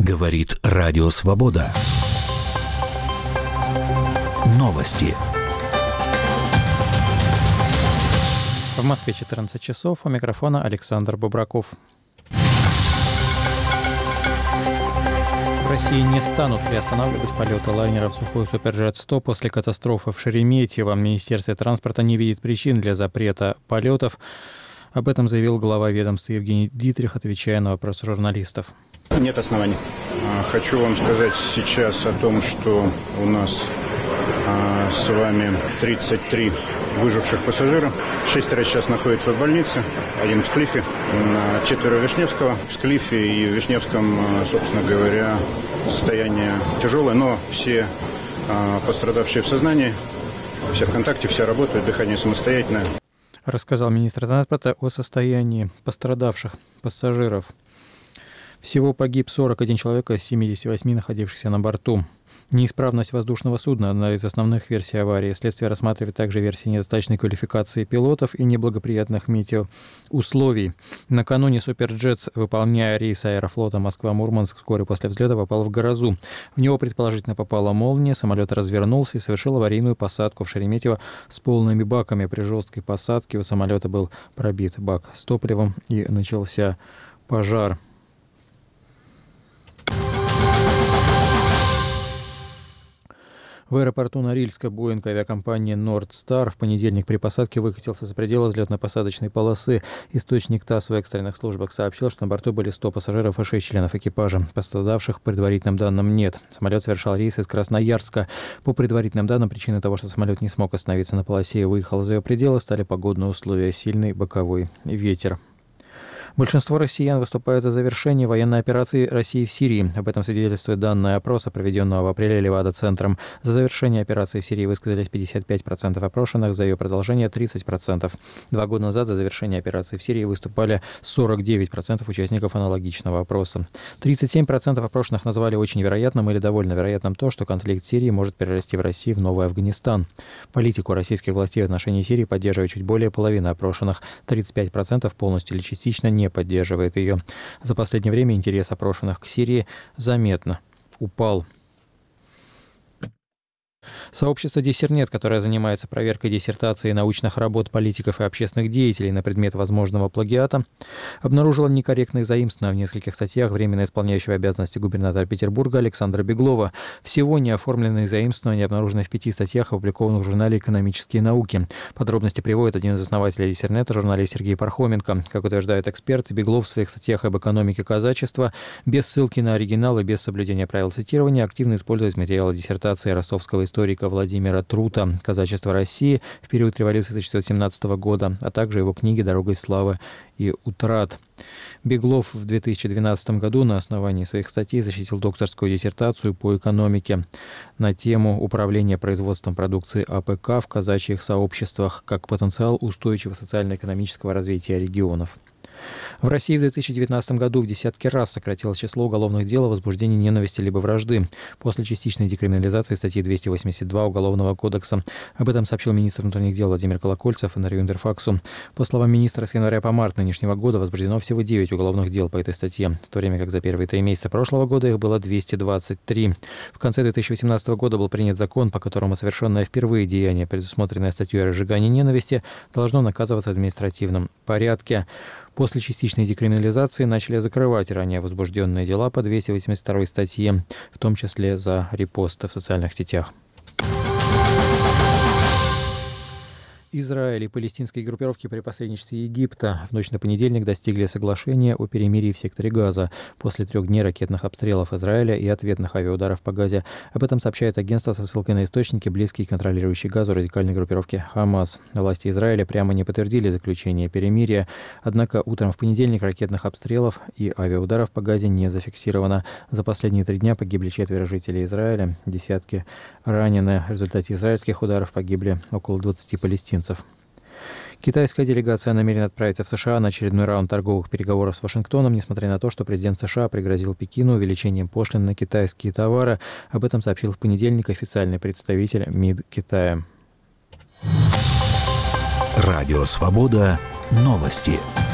Говорит Радио Свобода. Новости. В Москве 14 часов. У микрофона Александр Бобраков. В России не станут приостанавливать полеты лайнеров «Сухой Суперджет-100» после катастрофы в Шереметьево. Министерство транспорта не видит причин для запрета полетов. Об этом заявил глава ведомства Евгений Дитрих, отвечая на вопросы журналистов. Нет оснований. Хочу вам сказать сейчас о том, что у нас с вами 33 выживших пассажира. 6 сейчас находятся в больнице, один в Клифе, 4 Вишневского. В Клифе и в Вишневском, собственно говоря, состояние тяжелое, но все пострадавшие в сознании, все в контакте, все работают, дыхание самостоятельное. Рассказал министр транспорта о состоянии пострадавших пассажиров. Всего погиб 41 человек из 78 находившихся на борту. Неисправность воздушного судна – одна из основных версий аварии. Следствие рассматривает также версии недостаточной квалификации пилотов и неблагоприятных метеоусловий. Накануне «Суперджет», выполняя рейс аэрофлота Москва-Мурманск, вскоре после взлета попал в грозу. В него предположительно попала молния, самолет развернулся и совершил аварийную посадку в Шереметьево с полными баками. При жесткой посадке у самолета был пробит бак с топливом и начался пожар. В аэропорту Норильска Боинг авиакомпании «Нордстар» в понедельник при посадке выкатился за пределы взлетно-посадочной полосы. Источник ТАСС в экстренных службах сообщил, что на борту были 100 пассажиров и 6 членов экипажа. Пострадавших, по предварительным данным, нет. Самолет совершал рейс из Красноярска. По предварительным данным, причиной того, что самолет не смог остановиться на полосе и выехал за ее пределы, стали погодные условия, сильный боковой ветер. Большинство россиян выступают за завершение военной операции России в Сирии. Об этом свидетельствует данные опроса, проведенного в апреле Левада-центром. За завершение операции в Сирии высказались 55% опрошенных, за ее продолжение 30%. 2 года назад за завершение операции в Сирии выступали 49% участников аналогичного опроса. 37% опрошенных назвали очень вероятным или довольно вероятным то, что конфликт в Сирии может перерасти в России в новый Афганистан. Политику российских властей в отношении Сирии поддерживает чуть более половины опрошенных. 35% полностью или частично не поддерживает ее. За последнее время интерес опрошенных к Сирии заметно упал. Сообщество «Диссернет», которое занимается проверкой диссертаций и научных работ политиков и общественных деятелей на предмет возможного плагиата, обнаружило некорректные заимствования в нескольких статьях временно исполняющего обязанности губернатора Петербурга Александра Беглова. Всего неоформленные заимствования обнаружены в 5 статьях, опубликованных в журнале «Экономические науки». Подробности приводит один из основателей «Диссернета», журналист Сергей Пархоменко. Как утверждает эксперт, Беглов в своих статьях об экономике казачества без ссылки на оригинал и без соблюдения правил цитирования активно использует материалы диссертации ростовского историка Владимира Трута «Казачество России в период революции 1917 года», а также его книги «Дорогой славы и утрат». Беглов в 2012 году на основании своих статей защитил докторскую диссертацию по экономике на тему управления производством продукции АПК в казачьих сообществах как потенциал устойчивого социально-экономического развития регионов. В России в 2019 году в десятки раз сократилось число уголовных дел о возбуждении ненависти либо вражды после частичной декриминализации статьи 282 Уголовного кодекса. Об этом сообщил министр внутренних дел Владимир Колокольцев Интервью Интерфаксу. По словам министра, с января по март нынешнего года возбуждено всего 9 уголовных дел по этой статье, в то время как за первые 3 месяца прошлого года их было 223. В конце 2018 года был принят закон, по которому совершенное впервые деяние, предусмотренное статьей о разжигании ненависти, должно наказываться в административном порядке. После частичной декриминализации начали закрывать ранее возбужденные дела по 282 статье, в том числе за репосты в социальных сетях. Израиль и палестинские группировки при посредничестве Египта в ночь на понедельник достигли соглашения о перемирии в секторе Газа после 3 дней ракетных обстрелов Израиля и ответных авиаударов по Газе. Об этом сообщает агентство со ссылкой на источники, близкие к контролирующей Газу радикальной группировке Хамас. Власти Израиля прямо не подтвердили заключение перемирия, однако утром в понедельник ракетных обстрелов и авиаударов по Газе не зафиксировано. За последние 3 дня погибли 4 жителей Израиля, десятки ранены. В результате израильских ударов погибли около 20 палестинцев. Китайская делегация намерена отправиться в США на очередной раунд торговых переговоров с Вашингтоном, несмотря на то, что президент США пригрозил Пекину увеличением пошлин на китайские товары. Об этом сообщил в понедельник официальный представитель МИД Китая. Радио Свобода. Новости.